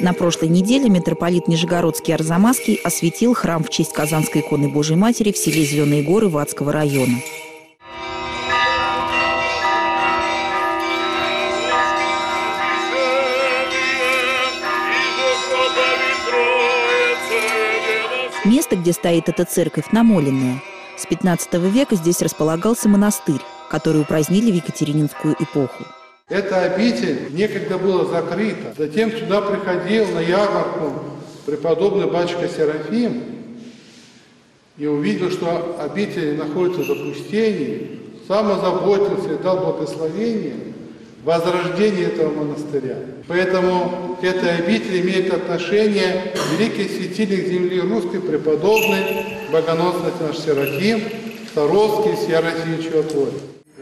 На прошлой неделе митрополит Нижегородский Арзамасский осветил храм в честь Казанской иконы Божией Матери в селе Зеленые горы Ватского района. Место, где стоит эта церковь, намоленное. С 15 века здесь располагался монастырь, который упразднили в Екатерининскую эпоху. Эта обитель некогда была закрыта. Затем сюда приходил на ярмарку преподобный батюшка Серафим и увидел, что обитель находится в запустении, сам озаботился и дал благословение возрождению этого монастыря. Поэтому к этой обители имеет отношение великий святитель земли русской, преподобный богоносный наш Серафим, Саровский, Сия Россия Чудотворец.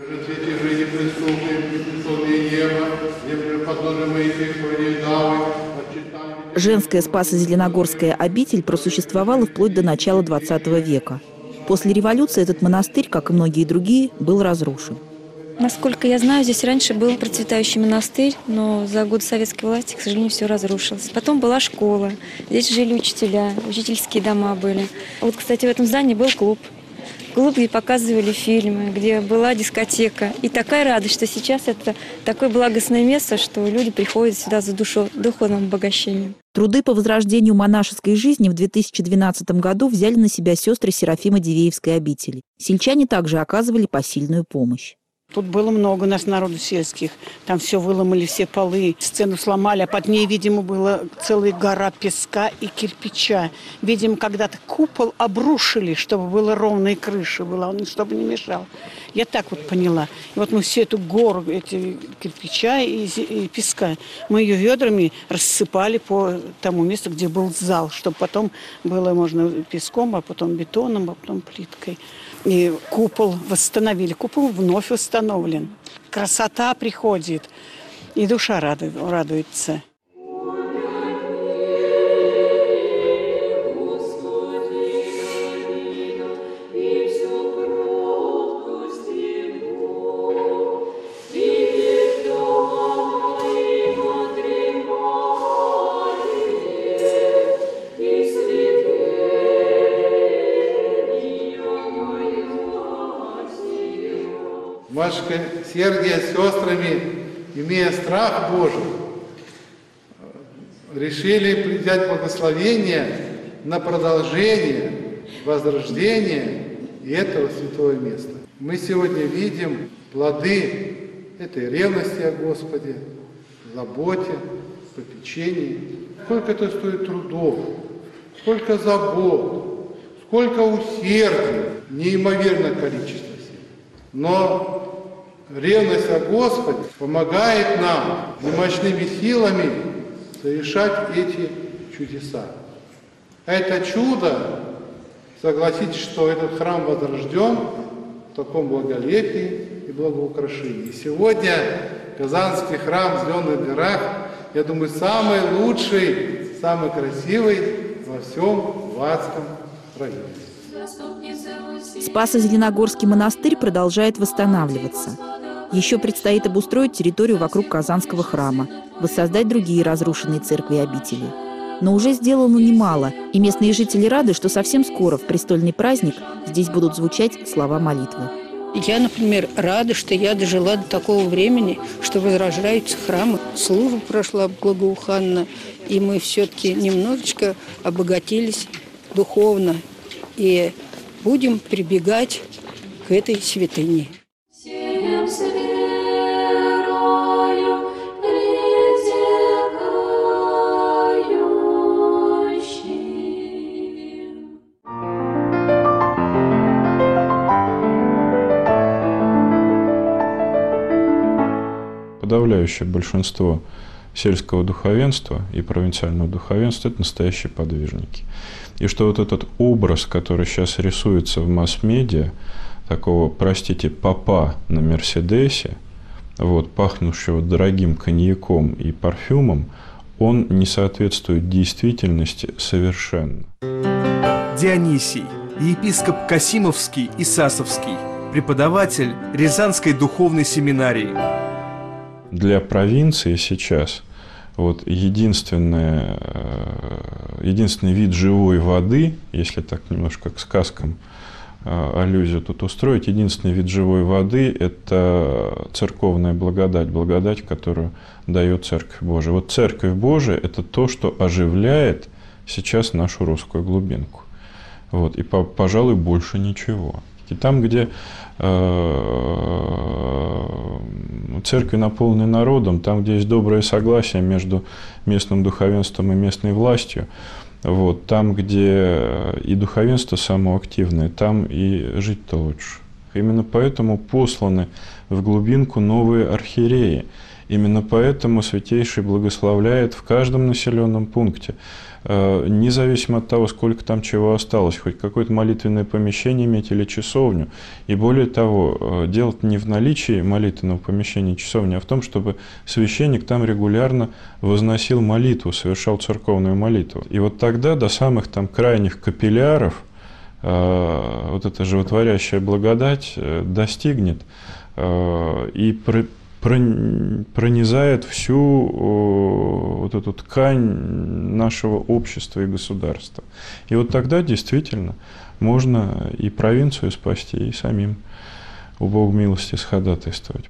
Женская Спасо-Зеленогорская обитель просуществовала вплоть до начала XX века. После революции этот монастырь, как и многие другие, был разрушен. Насколько я знаю, здесь раньше был процветающий монастырь, но за годы советской власти, к сожалению, все разрушилось. Потом была школа, здесь жили учителя, учительские дома были. Вот, кстати, в этом здании был клуб. Клуб, где показывали фильмы, где была дискотека. И такая радость, что сейчас это такое благостное место, что люди приходят сюда за духовным обогащением. Труды по возрождению монашеской жизни в 2012 году взяли на себя сестры Серафима Дивеевской обители. Сельчане также оказывали посильную помощь. Тут было много у нас народу сельских. Там все выломали, все полы, сцену сломали, а под ней, видимо, была целая гора песка и кирпича. Видимо, когда-то купол обрушили, чтобы была ровная крыша была, чтобы не мешал. Я так вот поняла. И вот мы всю эту гору, эти кирпича и песка, мы ее ведрами рассыпали по тому месту, где был зал, чтобы потом было можно песком, а потом бетоном, а потом плиткой. И купол восстановили. Купол вновь восстановлен. Красота приходит, и душа радуется. Матушка Сергия с сестрами, имея страх Божий, решили взять благословение на продолжение, возрождение и этого святого места. Мы сегодня видим плоды этой ревности о Господе, заботе, попечении. Сколько это стоит трудов, сколько забот, сколько усердия, неимоверное количество. Но ревность о Господе помогает нам немощными силами совершать эти чудеса. А это чудо, согласитесь, что этот храм возрожден в таком благолепии и благоукрашении. И сегодня Казанский храм в Зеленых горах, я думаю, самый лучший, самый красивый во всем Ватском районе. Спасо-Зеленогорский монастырь продолжает восстанавливаться. Еще предстоит обустроить территорию вокруг Казанского храма, воссоздать другие разрушенные церкви и обители. Но уже сделано немало, и местные жители рады, что совсем скоро, в престольный праздник, здесь будут звучать слова молитвы. Я, например, рада, что я дожила до такого времени, что возрождаются храмы. Служба прошла благоуханно, и мы все-таки немножечко обогатились духовно. И будем прибегать к этой святыне. Подавляющее большинство сельского духовенства и провинциального духовенства – это настоящие подвижники. И что вот этот образ, который сейчас рисуется в масс-медиа, такого, простите, попа на Мерседесе, вот, пахнущего дорогим коньяком и парфюмом, он не соответствует действительности совершенно. Дионисий, епископ Касимовский и Сасовский, преподаватель Рязанской духовной семинарии. Для провинции сейчас Вот единственный вид живой воды, если так немножко к сказкам аллюзию тут устроить, единственный вид живой воды – это церковная благодать, благодать, которую дает Церковь Божия. Вот Церковь Божия – это то, что оживляет сейчас нашу русскую глубинку. Вот. И, пожалуй, больше ничего. И там, где церкви наполнены народом, там, где есть доброе согласие между местным духовенством и местной властью, вот, там, где и духовенство само активное, там и жить-то лучше. Именно поэтому посланы в глубинку новые архиереи. Именно поэтому Святейший благословляет в каждом населенном пункте, независимо от того, сколько там чего осталось, хоть какое-то молитвенное помещение иметь или часовню. И более того, делать не в наличии молитвенного помещения часовни, а в том, чтобы священник там регулярно возносил молитву, совершал церковную молитву. И вот тогда до самых там крайних капилляров вот эта животворящая благодать достигнет и пронизает всю вот эту ткань нашего общества и государства. И вот тогда действительно можно и провинцию спасти, и самим у Бога милости сходатайствовать.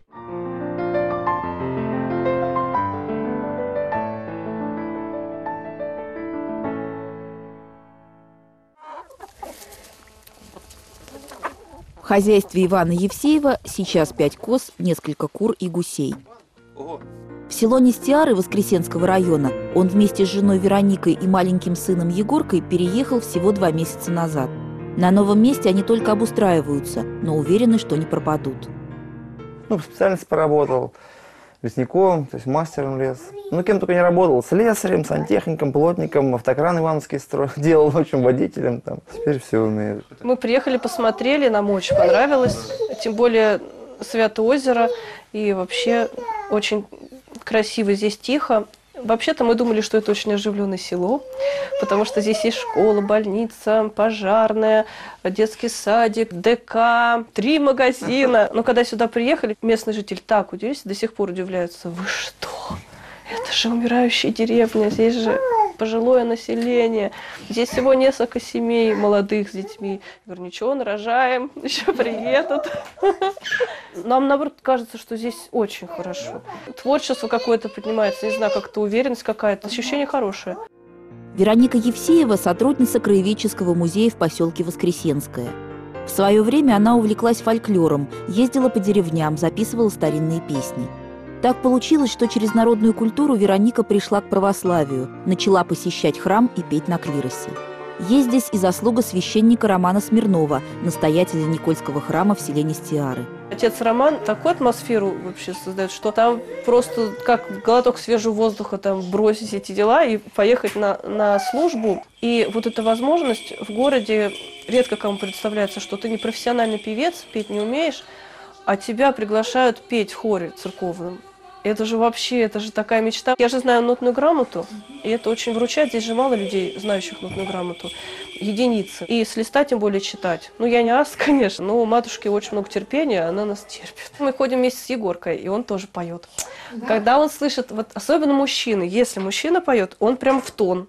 В хозяйстве Ивана Евсеева сейчас 5 коз, несколько кур и гусей. В село Нестиары Воскресенского района он вместе с женой Вероникой и маленьким сыном Егоркой переехал всего 2 месяца назад. На новом месте они только обустраиваются, но уверены, что не пропадут. По специальности поработал лесником, то есть мастером лес. Кем только не работал. Слесарем, сантехником, плотником, автокран ивановский делал, в общем, водителем. Теперь все умею. Мы приехали, посмотрели, нам очень понравилось. Тем более Свято-озеро. И вообще очень красиво, здесь тихо. Вообще-то мы думали, что это очень оживленное село, потому что здесь есть школа, больница, пожарная, детский садик, ДК, 3 магазина. Но когда сюда приехали, местные жители так удивились, до сих пор удивляются. Вы что? Это же умирающая деревня, здесь же пожилое население. Здесь всего несколько семей молодых с детьми. Я говорю, ничего, нарожаем, еще приедут. Нам, наоборот, кажется, что здесь очень хорошо. Творчество какое-то поднимается, не знаю, как-то уверенность какая-то, ощущение хорошее. Вероника Евсеева – сотрудница краеведческого музея в поселке Воскресенское. В свое время она увлеклась фольклором, ездила по деревням, записывала старинные песни. Так получилось, что через народную культуру Вероника пришла к православию, начала посещать храм и петь на клиросе. Есть здесь и заслуга священника Романа Смирнова, настоятеля Никольского храма в селе Нестиары. Отец Роман такую атмосферу вообще создает, что там просто как глоток свежего воздуха, там бросить эти дела и поехать на службу. И вот эта возможность в городе редко кому представляется, что ты не профессиональный певец, петь не умеешь, а тебя приглашают петь в хоре церковном. Это же вообще, это же такая мечта. Я же знаю нотную грамоту, и это очень выручает. Здесь же мало людей, знающих нотную грамоту. Единицы. И с листа тем более читать. Я не ас, конечно, но у матушки очень много терпения, она нас терпит. Мы ходим вместе с Егоркой, и он тоже поет. Да. Когда он слышит, вот особенно мужчины, если мужчина поет, он прям в тон.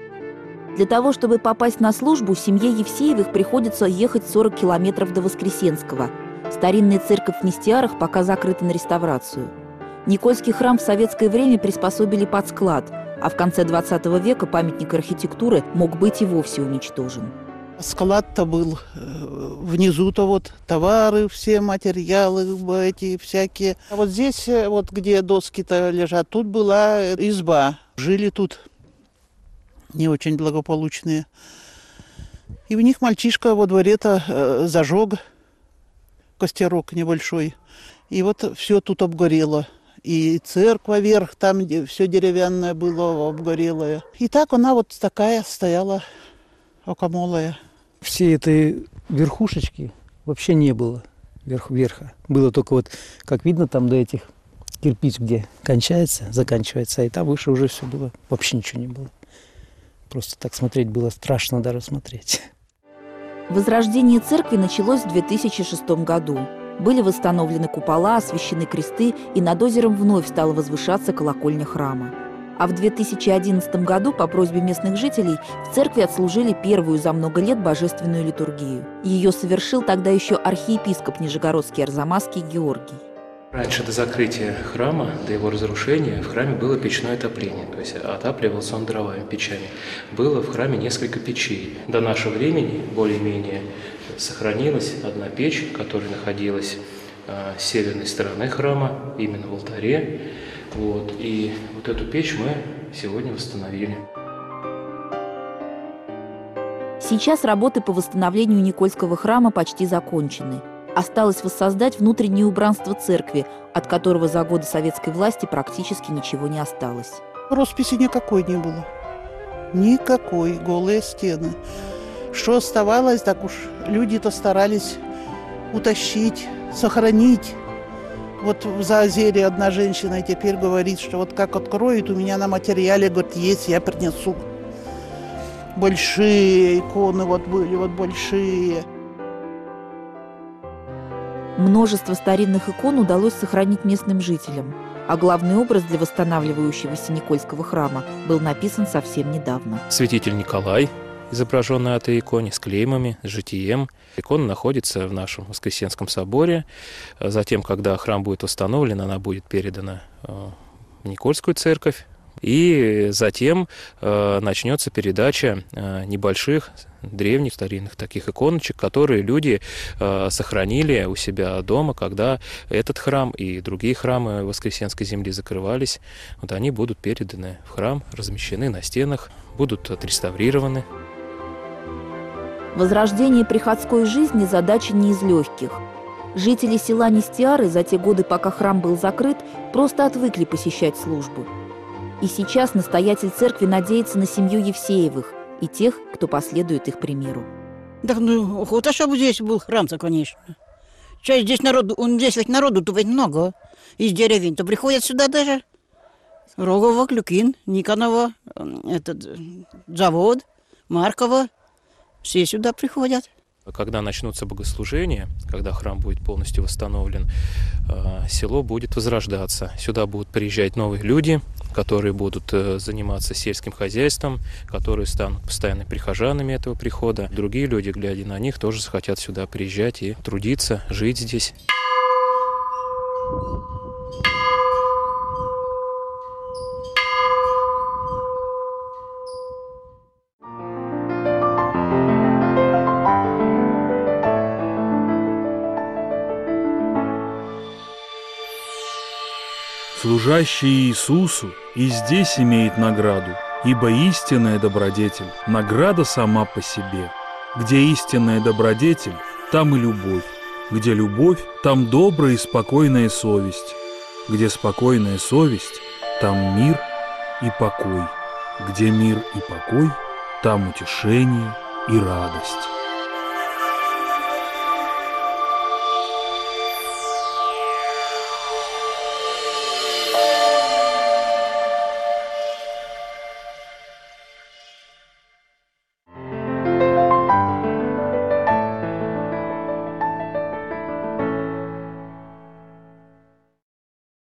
Для того, чтобы попасть на службу, семье Евсеевых приходится ехать 40 километров до Воскресенского. Старинная церковь в Нестиарах пока закрыта на реставрацию. Никольский храм в советское время приспособили под склад, а в конце 20 века памятник архитектуры мог быть и вовсе уничтожен. Склад-то был внизу-то вот товары, все материалы эти всякие. А вот здесь, вот где доски-то лежат, тут была изба. Жили тут не очень благополучные. И в них мальчишка во дворе-то зажег костерок небольшой. И вот все тут обгорело. И церковь вверх, там где все деревянное было, обгорелое. И так она вот такая стояла, окомолая. Всей этой верхушечки вообще не было, верха. Было только вот, как видно, там до этих кирпич, где кончается, заканчивается, и там выше уже все было, вообще ничего не было. Просто так смотреть было страшно даже смотреть. Возрождение церкви началось в 2006 году. Были восстановлены купола, освящены кресты, и над озером вновь стала возвышаться колокольня храма. А в 2011 году по просьбе местных жителей в церкви отслужили первую за много лет божественную литургию. Ее совершил тогда еще архиепископ Нижегородский Арзамасский Георгий. Раньше до закрытия храма, до его разрушения, в храме было печное отопление, то есть отапливался он дровами, печами. Было в храме несколько печей. До нашего времени более-менее сохранилась одна печь, которая находилась с северной стороны храма, именно в алтаре. И вот эту печь мы сегодня восстановили. Сейчас работы по восстановлению Никольского храма почти закончены. Осталось воссоздать внутреннее убранство церкви, от которого за годы советской власти практически ничего не осталось. Росписи никакой не было. Никакой, голые стены. Что оставалось, так уж люди-то старались утащить, сохранить. Вот в Заозерье одна женщина теперь говорит, что вот как откроет, у меня на материале, говорит, есть, я принесу. Большие иконы вот были, вот большие. Множество старинных икон удалось сохранить местным жителям, а главный образ для восстанавливающегося Никольского храма был написан совсем недавно. Святитель Николай, изображен на этой иконе, с клеймами, с житием. Икона находится в нашем Воскресенском соборе. Затем, когда храм будет восстановлен, она будет передана в Никольскую церковь. И затем начнется передача небольших, древних, старинных таких иконочек, которые люди сохранили у себя дома, когда этот храм и другие храмы Воскресенской земли закрывались. Вот они будут переданы в храм, размещены на стенах, будут отреставрированы. Возрождение приходской жизни – задача не из легких. Жители села Нестиары за те годы, пока храм был закрыт, просто отвыкли посещать службу. И сейчас настоятель церкви надеется на семью Евсеевых и тех, кто последует их примеру. Да, ну, охота, чтобы здесь был храм-то, конечно. Сейчас здесь народу, здесь ведь народу-то ведь много. Из деревень-то приходят сюда даже. Рогово, Клюкин, Никоново, Завод, Марково. Все сюда приходят. Когда начнутся богослужения, когда храм будет полностью восстановлен, село будет возрождаться. Сюда будут приезжать новые люди, которые будут заниматься сельским хозяйством, которые станут постоянными прихожанами этого прихода. Другие люди, глядя на них, тоже захотят сюда приезжать и трудиться, жить здесь. Служащий Иисусу и здесь имеет награду, ибо истинная добродетель – награда сама по себе. Где истинная добродетель, там и любовь. Где любовь, там добрая и спокойная совесть. Где спокойная совесть, там мир и покой. Где мир и покой, там утешение и радость.